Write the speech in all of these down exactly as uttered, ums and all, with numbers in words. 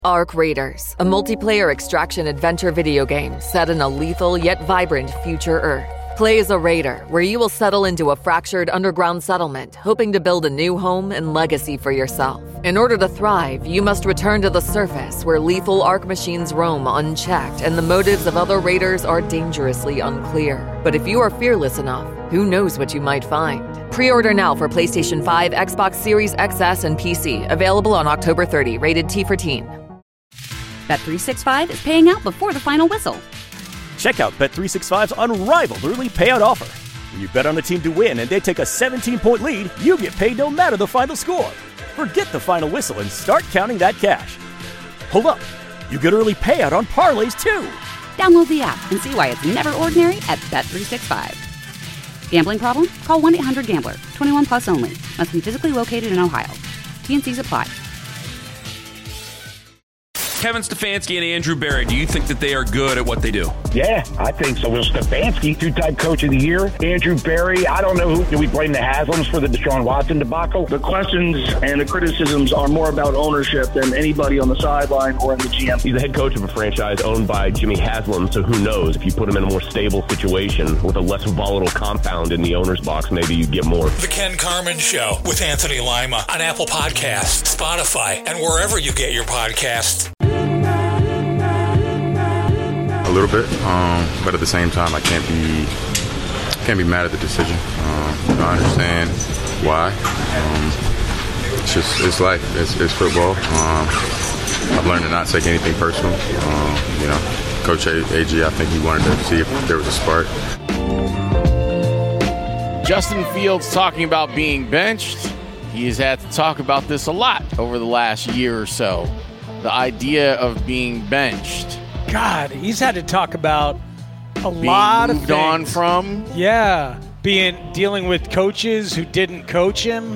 Arc Raiders, a multiplayer extraction adventure video game set in a lethal yet vibrant future Earth. Play as a raider, where you will settle into a fractured underground settlement, hoping to build a new home and legacy for yourself. In order to thrive, you must return to the surface, where lethal Arc machines roam unchecked, and the motives of other raiders are dangerously unclear. But if you are fearless enough, who knows what you might find? Pre-order now for PlayStation five, Xbox Series X S, and P C. Available on October thirtieth. Rated T for teen. Bet three sixty-five is paying out before the final whistle. Check out Bet three sixty-five's unrivaled early payout offer. When you bet on a team to win and they take a seventeen-point lead, you get paid no matter the final score. Forget the final whistle and start counting that cash. Hold up. You get early payout on parlays, too. Download the app and see why it's never ordinary at Bet three sixty-five. Gambling problem? Call one eight hundred gambler. twenty-one plus only. Must be physically located in Ohio. T and Cs apply. Kevin Stefanski and Andrew Berry, do you think that they are good at what they do? Yeah, I think so. Will Stefanski, two-time coach of the year. Andrew Berry, I don't know who. Do we blame the Haslams for the Deshaun Watson debacle? The questions and the criticisms are more about ownership than anybody on the sideline or in the G M. He's the head coach of a franchise owned by Jimmy Haslam, so who knows? If you put him in a more stable situation with a less volatile compound in the owner's box, maybe you get more. The Ken Carman Show with Anthony Lima on Apple Podcasts, Spotify, and wherever you get your podcasts. A little bit, um, but at the same time, I can't be can't be mad at the decision. Um, I understand why. Um, it's just it's life. It's, it's football. Um, I've learned to not take anything personal. Um, you know, Coach A G, I think he wanted to see if there was a spark. Justin Fields talking about being benched. He has had to talk about this a lot over the last year or so. The idea of being benched. God, he's had to talk about a being lot of moved things. on from. Yeah, being dealing with coaches who didn't coach him,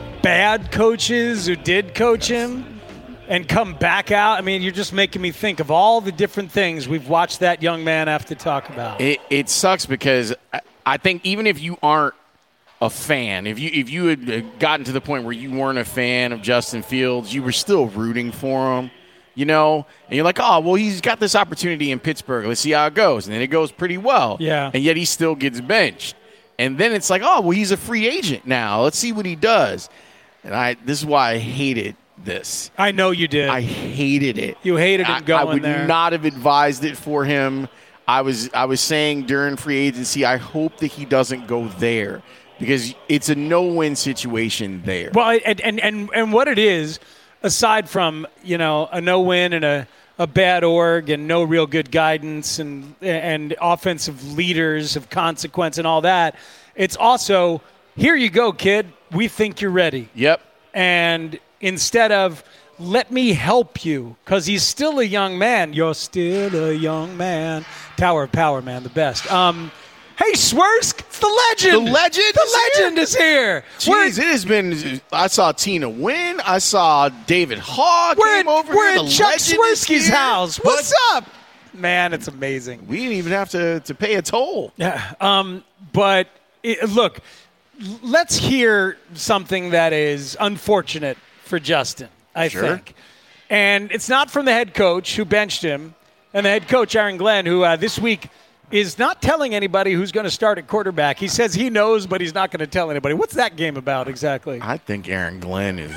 bad coaches who did coach him, and come back out. I mean, you're just making me think of all the different things we've watched that young man have to talk about. It, it sucks because I think even if you aren't a fan, if you if you had gotten to the point where you weren't a fan of Justin Fields, you were still rooting for him. You know, and you're like, oh, well, he's got this opportunity in Pittsburgh. Let's see how it goes. And then it goes pretty well. Yeah. And yet he still gets benched. And then it's like, oh, well, he's a free agent now. Let's see what he does. And I this is why I hated this. I know you did. I hated it. You hated him going I, I would there. not have advised it for him. I was I was saying during free agency, I hope that he doesn't go there because it's a no-win situation there. Well, and and and, and what it is, aside from, you know, a no-win and a, a bad org and no real good guidance and and offensive leaders of consequence and all that, it's also, here you go, kid. We think you're ready. Yep. And instead of, let me help you, because he's still a young man. You're still a young man. Tower of Power, man, the best. Um, Hey, Swersk, it's the legend. The legend The is legend here? is here. Jeez, it has been – I saw Tina win. I saw David Hogg We're came at, over we're here. at The Chuck legend is Swirsky's here. house. What's But up? Man, it's amazing. We didn't even have to, to pay a toll. Yeah. Um, but, it, look, let's hear something that is unfortunate for Justin, I Sure. think. And it's not from the head coach who benched him, and the head coach, Aaron Glenn, who uh, this week – is not telling anybody who's going to start at quarterback. He says he knows, but he's not going to tell anybody. What's that game about exactly? I think Aaron Glenn is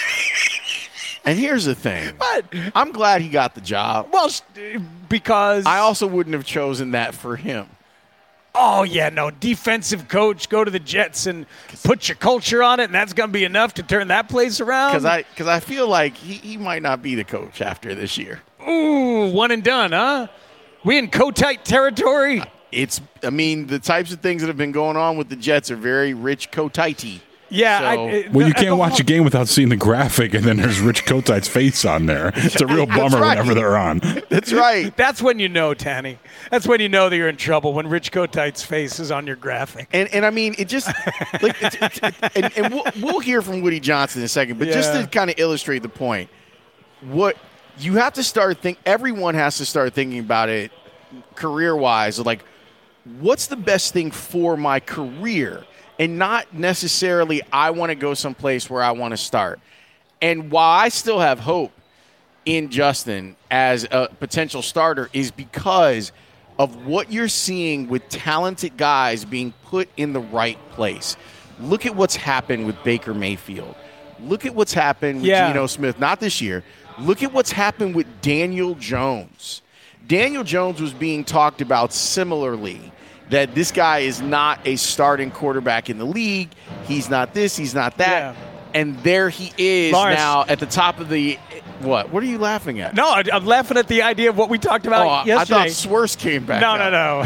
– and here's the thing. What? I'm glad he got the job. Well, because – I also wouldn't have chosen that for him. Oh, yeah, no, defensive coach, go to the Jets and put your culture on it, and that's going to be enough to turn that place around? Because I, cause I feel like he, he might not be the coach after this year. Ooh, one and done, huh? We in co-tight territory? It's, I mean, the types of things that have been going on with the Jets are very Rich Kotite. Yeah. So, I, it, well, you the, can't the, watch a game without seeing the graphic, and then there's Rich Kotite's face on there. It's a real bummer right. whenever they're on. That's right. That's when you know, Tanny. That's when you know that you're in trouble, when Rich Kotite's face is on your graphic. And and I mean, it just like, it's, it's, and, and we'll, we'll hear from Woody Johnson in a second, but Yeah. just to kind of illustrate the point, what you have to start think. Everyone has to start thinking about it career-wise. Like, what's the best thing for my career? And not necessarily I want to go someplace where I want to start. And while I still have hope in Justin as a potential starter is because of what you're seeing with talented guys being put in the right place. Look at what's happened with Baker Mayfield. Look at what's happened with Yeah. Geno Smith, not this year. Look at what's happened with Daniel Jones. Daniel Jones was being talked about similarly, that this guy is not a starting quarterback in the league. He's not this, he's not that. Yeah. And there he is Lawrence. now at the top of the – what? What are you laughing at? No, I- I'm laughing at the idea of what we talked about Oh, I- yesterday. I thought Swerse came back. No, no, no.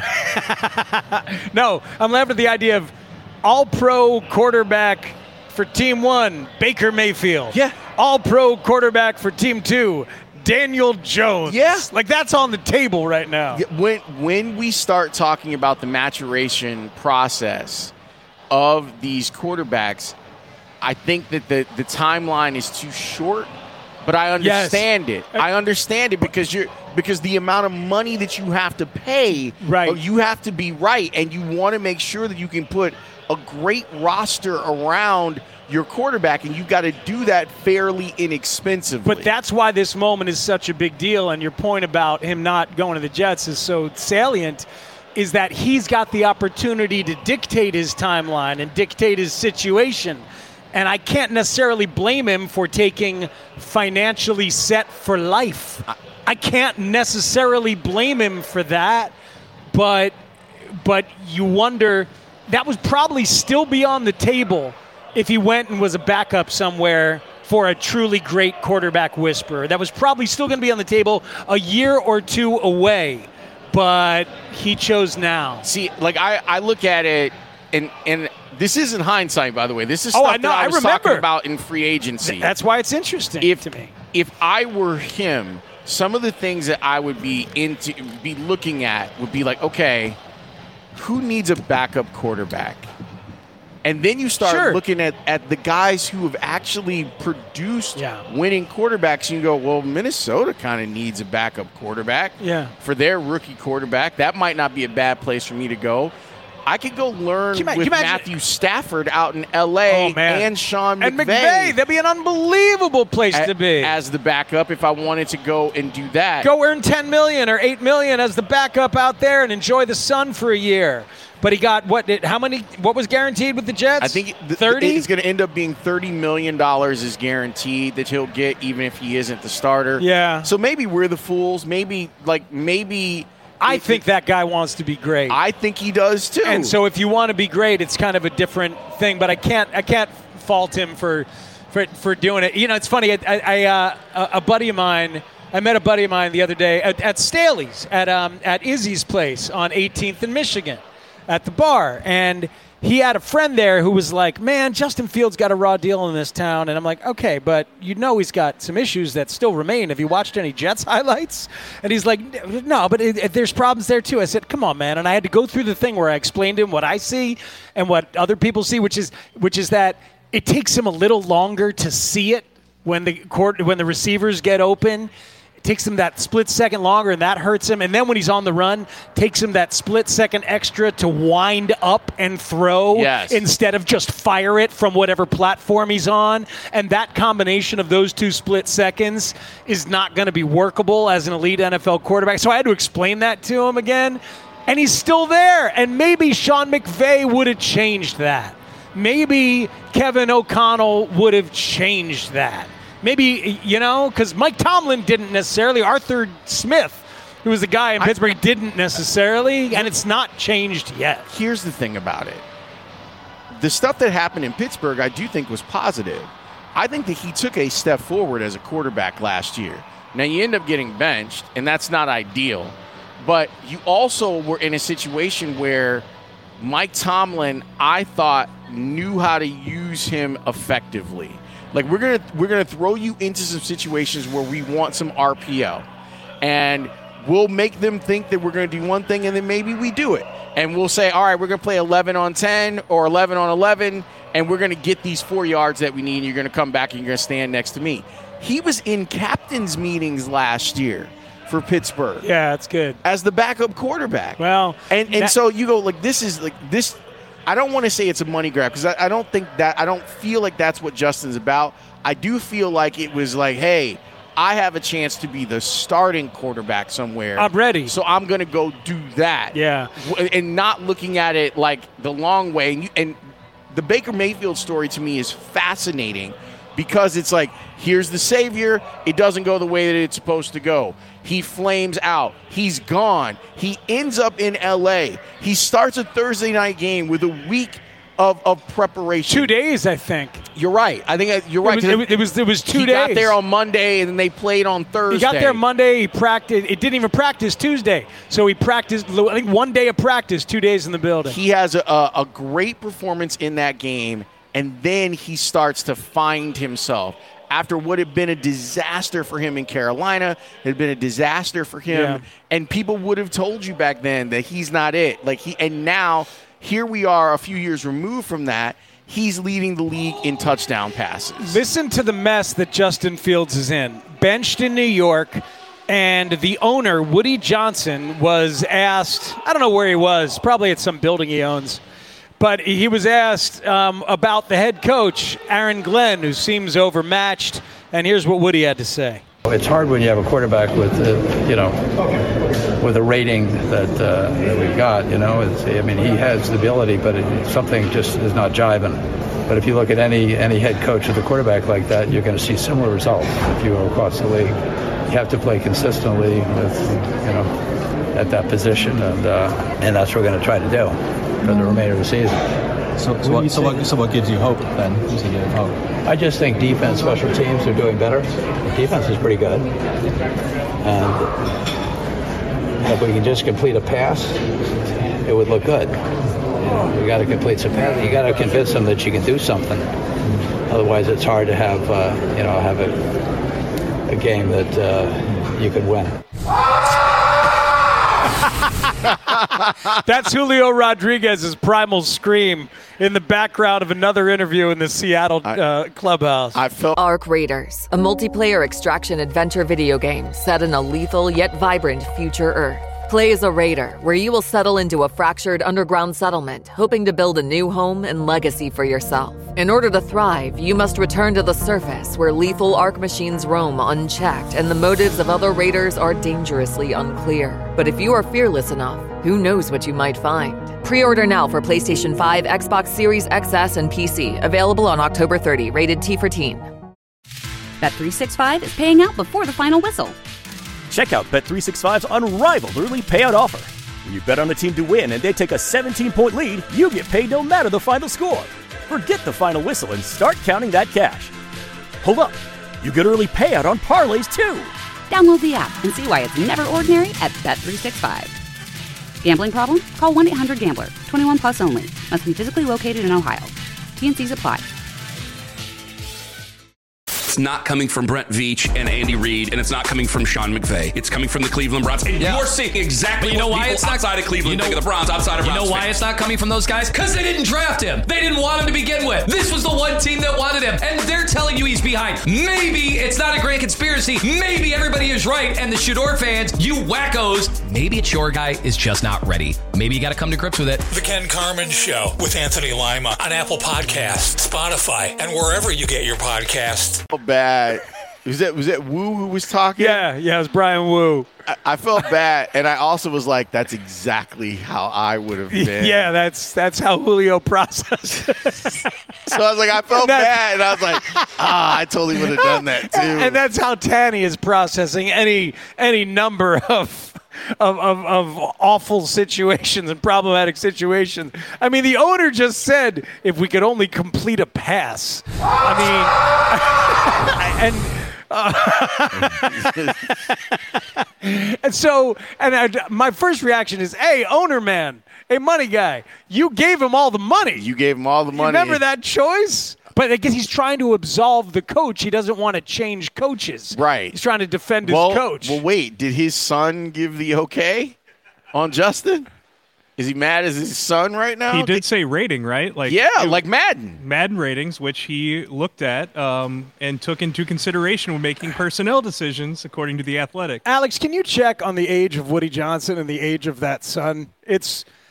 No, I'm laughing at the idea of all-pro quarterback for Team One, Baker Mayfield. Yeah. All-pro quarterback for Team Two, Daniel Jones. Yeah. Like, that's on the table right now. Yeah, When when we start talking about the maturation process of these quarterbacks, I think that the, the timeline is too short, but I understand Yes. it. I understand it because you're because the amount of money that you have to pay, Right. uh, you have to be right, and you want to make sure that you can put a great roster around your quarterback, and you've got to do that fairly inexpensively. But that's why this moment is such a big deal, and your point about him not going to the Jets is so salient, is that he's got the opportunity to dictate his timeline and dictate his situation. And I can't necessarily blame him for taking financially set for life. I can't necessarily blame him for that, but but you wonder, that would probably still be on the table if he went and was a backup somewhere for a truly great quarterback whisperer. That was probably still going to be on the table a year or two away, but he chose now. See, like I, I look at it, and and this isn't hindsight, by the way. This is Oh, stuff I know, that I I was talking remember. about in free agency. That's why it's interesting if, to me. If I were him, some of the things that I would be into, be looking at would be like, okay, who needs a backup quarterback? And then you start Sure. looking at, at the guys who have actually produced Yeah. winning quarterbacks, and you go, well, Minnesota kind of needs a backup quarterback Yeah. for their rookie quarterback. That might not be a bad place for me to go. I could go learn Can you ima- with can you imagine- Matthew Stafford out in L A Oh, man. and Sean McVay. And McVay, that'd be an unbelievable place a- to be. as the backup if I wanted to go and do that. Go earn ten million dollars or eight million dollars as the backup out there and enjoy the sun for a year. But he got what? Did, how many? What was guaranteed with the Jets? I think th- thirty. it's going to end up being thirty million dollars is guaranteed that he'll get even if he isn't the starter. Yeah. So maybe we're the fools. Maybe, like, maybe. I if- think that guy wants to be great. I think he does too. And so if you want to be great, it's kind of a different thing. But I can't I can't fault him for for, for doing it. You know, it's funny. I, I uh, a a buddy of mine. I met a buddy of mine the other day at, at Staley's at um, at Izzy's place on eighteenth in Michigan, at the bar, and he had a friend there who was like, "Man, Justin Fields got a raw deal in this town." And I'm like, "Okay, but you know he's got some issues that still remain. Have you watched any Jets highlights?" And he's like, "No, but it, it, there's problems there too." I said, "Come on, man." And I had to go through the thing where I explained to him what I see and what other people see, which is which is that it takes him a little longer to see it when the court when the receivers get open. It takes him that split second longer, and that hurts him. And then when he's on the run, takes him that split second extra to wind up and throw Yes. instead of just fire it from whatever platform he's on. And that combination of those two split seconds is not going to be workable as an elite N F L quarterback. So I had to explain that to him again. And he's still there. And maybe Sean McVay would have changed that. Maybe Kevin O'Connell would have changed that. Maybe, you know, because Mike Tomlin didn't necessarily. Arthur Smith, who was the guy in Pittsburgh, didn't necessarily, and it's not changed yet. Here's the thing about it. The stuff that happened in Pittsburgh, I do think was positive. I think that he took a step forward as a quarterback last year. Now, you end up getting benched, and that's not ideal. But you also were in a situation where Mike Tomlin, I thought, knew how to use him effectively. Like, we're gonna we're gonna throw you into some situations where we want some R P O, and we'll make them think that we're gonna do one thing, and then maybe we do it, and we'll say, all right, we're gonna play eleven on ten or eleven on eleven, and we're gonna get these four yards that we need. And you're gonna come back and you're gonna stand next to me. He was in captains' meetings last year for Pittsburgh. Yeah, that's good. As the backup quarterback. Well, and and that- so you go like this is like this. I don't want to say it's a money grab because I, I don't think that I don't feel like that's what Justin's about. I do feel like it was like, hey, I have a chance to be the starting quarterback somewhere. I'm ready. So I'm going to go do that. Yeah. And not looking at it like the long way. And, you, and the Baker Mayfield story to me is fascinating because it's like, here's the savior. It doesn't go the way that it's supposed to go. He flames out. He's gone. He ends up in L A. He starts a Thursday night game with a week of, of preparation. Two days, I think. You're right. I think you're right. It was, it was, it was two he days. He got there on Monday, and then they played on Thursday. He got there Monday. He practiced. It didn't even practice Tuesday. So he practiced, I think, one day of practice, two days in the building. He has a, a, a great performance in that game, and then he starts to find himself. After what had been a disaster for him in Carolina, it had been a disaster for him, Yeah. and people would have told you back then that he's not it. Like he, and now here we are, a few years removed from that. He's leading the league in touchdown passes. Listen to the mess that Justin Fields is in. Benched in New York, and the owner, Woody Johnson, was asked, I don't know where he was, probably at some building he owns, but he was asked um, about the head coach, Aaron Glenn, who seems overmatched, and here's what Woody had to say. It's hard when you have a quarterback with, uh, you know, with a rating that, uh, that we've got. You know, it's, I mean, he has the ability, but it, something just is not jiving. But if you look at any any head coach with a quarterback like that, you're going to see similar results if you go across the league. You have to play consistently with, you know, at that position, and uh, and that's what we're going to try to do for the remainder of the season. So, so, what, so, what, so what gives you hope then? Gives you hope? I just think defense, special teams are doing better. The defense is pretty good. And if we can just complete a pass, it would look good. You know, you got to complete some pass. You got to convince them that you can do something. Otherwise, it's hard to have, uh, you know, have a, a game that uh, you could win. That's Julio Rodriguez's primal scream in the background of another interview in the Seattle uh, clubhouse. I felt Ark Raiders, a multiplayer extraction adventure video game set in a lethal yet vibrant future Earth. Play as a raider, where you will settle into a fractured underground settlement, hoping to build a new home and legacy for yourself. In order to thrive, you must return to the surface, where lethal Ark machines roam unchecked, and the motives of other raiders are dangerously unclear. But if you are fearless enough, who knows what you might find? Pre-order now for PlayStation five, Xbox Series X S, and P C. Available on October thirtieth. Rated T for teen. Bet three sixty-five is paying out before the final whistle. Check out Bet three sixty-five's unrivaled early payout offer. When you bet on a team to win and they take a seventeen-point lead, you get paid no matter the final score. Forget the final whistle and start counting that cash. Hold up. You get early payout on parlays, too. Download the app and see why it's never ordinary at Bet three sixty-five. Gambling problem? Call one eight hundred gambler. twenty-one plus only. Must be physically located in Ohio. T and C's apply. It's not coming from Brent Veach and Andy Reid, and it's not coming from Sean McVay. It's coming from the Cleveland Browns. And yeah. you're seeing exactly you know what why people it's not, outside of Cleveland you know, think of the Browns, outside of You Browns know why fans. it's not coming from those guys? Because they didn't draft him. They didn't want him to begin with. This was the one team that wanted him, and they're telling you he's behind. Maybe it's not a great conspiracy. Maybe everybody is right, and the Shador fans, you wackos, maybe it's your guy is just not ready. Maybe you got to come to grips with it. The Ken Carman Show with Anthony Lima on Apple Podcasts, Spotify, and wherever you get your podcasts. Oh, bad. Was that was that Wu who was talking? Yeah, yeah, it was Brian Wu. I, I felt bad, and I also was like, "That's exactly how I would have been." Yeah, that's that's how Julio processed. So I was like, I felt bad, and I was like, "Ah, I totally would have done that too." And that's how Tanny is processing any any number of. Of, of of awful situations and problematic situations. I mean, the owner just said if we could only complete a pass. I mean, and uh, and so and I, my first reaction is, hey, owner man, hey, money guy, you gave him all the money. You gave him all the money. Remember that choice? But I guess he's trying to absolve the coach. He doesn't want to change coaches. Right. He's trying to defend his well, coach. Well, wait. Did his son give the okay on Justin? Is he mad as his son right now? He did say rating, right? Like yeah, it, like Madden. Madden ratings, which he looked at um, and took into consideration when making personnel decisions, according to The Athletic. Alex, can you check on the age of Woody Johnson and the age of that son? It's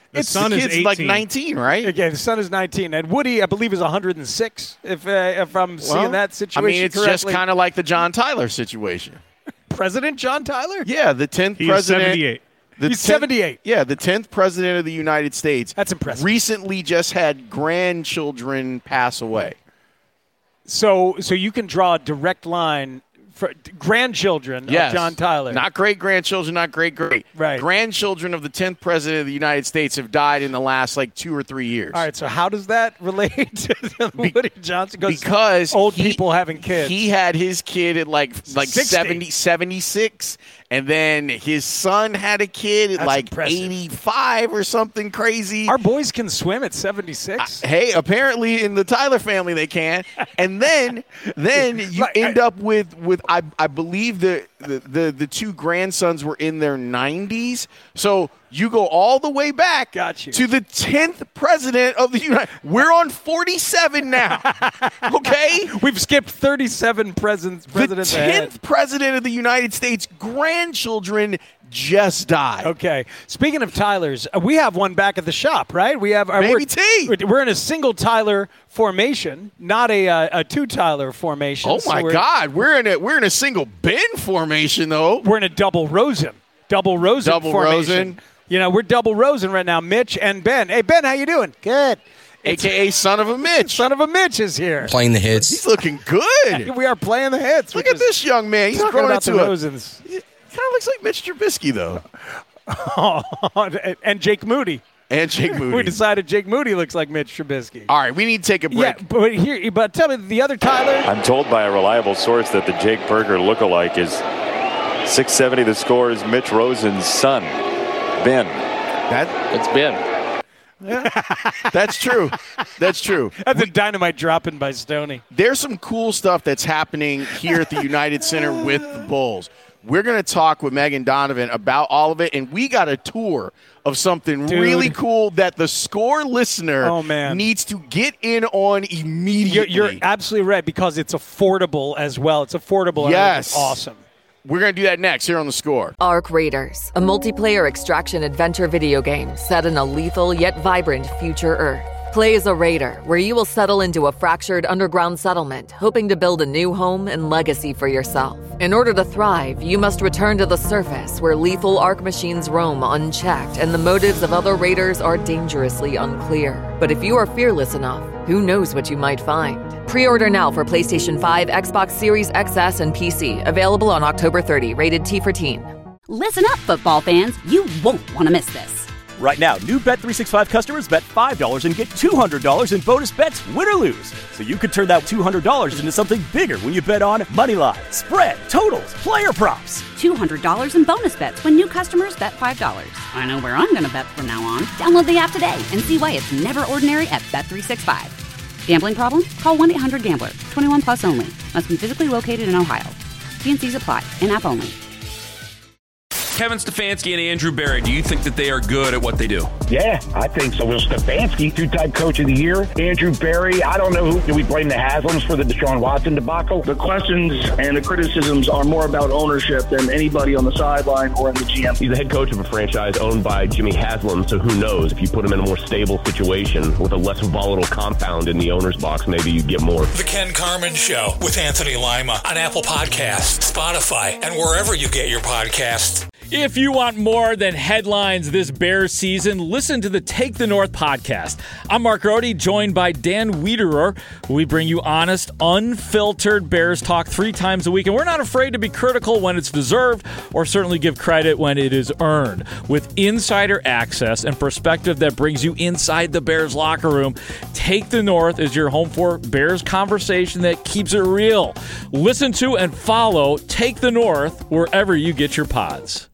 The It's- son the is kid's eighteen. like nineteen, right? Again, the son is nineteen, and Woody, I believe, is one hundred six. If uh, if I'm Well, seeing that situation I mean, it's correctly. just kind of like the John Tyler situation. President John Tyler. Yeah, the tenth He is president. seventy-eight. The He's tenth seventy-eight. Yeah, the tenth president of the United States. That's impressive. Recently, just had grandchildren pass away. So so you can draw a direct line for grandchildren Yes. of John Tyler. Not great grandchildren, not great great. Right. Grandchildren of the tenth president of the United States have died in the last like two or three years. All right, so how does that relate to Woody Johnson? Because old he- people having kids. He had his kid at like like sixty. seventy, seventy-six, and then his son had a kid at That's like impressive. eighty-five or something crazy. Our boys can swim at seventy-six. Hey, apparently in the Tyler family they can. And then then you Like, end up with with I I believe the the, the the two grandsons were in their nineties. So you go all the way back Got you. to the tenth president of the United. We're on forty-seven now. Okay? We've skipped thirty-seven presidents. The presidents ahead. tenth president of the United States grandchildren just died. Okay. Speaking of Tylers, uh, we have one back at the shop, right? We have our Baby we're, T. We're in a single Tyler formation, not a uh, a two Tyler formation. Oh So my we're- God, we're in a we're in a single Ben formation though. We're in a double Rosen, double Rosen Double formation. Rosen. You know, we're double Rosen right now. Mitch and Ben. Hey Ben, how you doing? Good. A K A son of a Mitch. Son of a Mitch is here. Playing the hits. He's looking good. We are playing the hits. Look which at is- this young man. He's talking growing about the into a. Rosens. Kind of looks like Mitch Trubisky though, and Jake Moody. and Jake We Moody. decided Jake Moody looks like Mitch Trubisky. All right, we need to take a Yeah, break. but here, but tell me the other Tyler. I'm told by a reliable source that the Jake Berger lookalike is six seventy. The score is Mitch Rosen's son, Ben. That It's Ben. that's true. That's true. That's a dynamite dropping by Stoney. There's some cool stuff that's happening here at the United Center with the Bulls. We're going to talk with Megan Donovan about all of it, and we got a tour of something Dude. really cool that the Score listener Oh, man. needs to get in on immediately. You're, you're absolutely right because it's affordable as well. It's affordable. and Yes. it's awesome. We're going to do that next here on the Score. Arc Raiders, a multiplayer extraction adventure video game set in a lethal yet vibrant future Earth. Play as a raider, where you will settle into a fractured underground settlement, hoping to build a new home and legacy for yourself. In order to thrive, you must return to the surface, where lethal Arc machines roam unchecked and the motives of other raiders are dangerously unclear. But if you are fearless enough, who knows what you might find? Pre-order now for PlayStation five, Xbox Series X S, and P C. Available on October thirtieth. Rated T for teen. Listen up, football fans. You won't want to miss this. Right now, new Bet three sixty-five customers bet five dollars and get two hundred dollars in bonus bets, win or lose. So you could turn that two hundred dollars into something bigger when you bet on moneyline, spread, totals, player props. two hundred dollars in bonus bets when new customers bet five dollars. I know where I'm going to bet from now on. Download the app today and see why it's never ordinary at Bet three sixty-five. Gambling problem? Call one eight hundred gambler. twenty-one plus only. Must be physically located in Ohio. T and C's apply. In-app only. Kevin Stefanski and Andrew Barry, do you think that they are good at what they do? Yeah, I think so. Will Stefanski, two-time coach of the year. Andrew Barry, I don't know who. Do we blame the Haslams for the Deshaun Watson debacle? The questions and the criticisms are more about ownership than anybody on the sideline or in the G M. He's the head coach of a franchise owned by Jimmy Haslam, so who knows? If you put him in a more stable situation with a less volatile compound in the owner's box, maybe you get more. The Ken Carman Show with Anthony Lima on Apple Podcasts, Spotify, and wherever you get your podcasts. If you want more than headlines this Bears season, listen to the Take the North podcast. I'm Mark Rohde, joined by Dan Wiederer. We bring you honest, unfiltered Bears talk three times a week, and we're not afraid to be critical when it's deserved, or certainly give credit when it is earned. With insider access and perspective that brings you inside the Bears locker room, Take the North is your home for Bears conversation that keeps it real. Listen to and follow Take the North wherever you get your pods.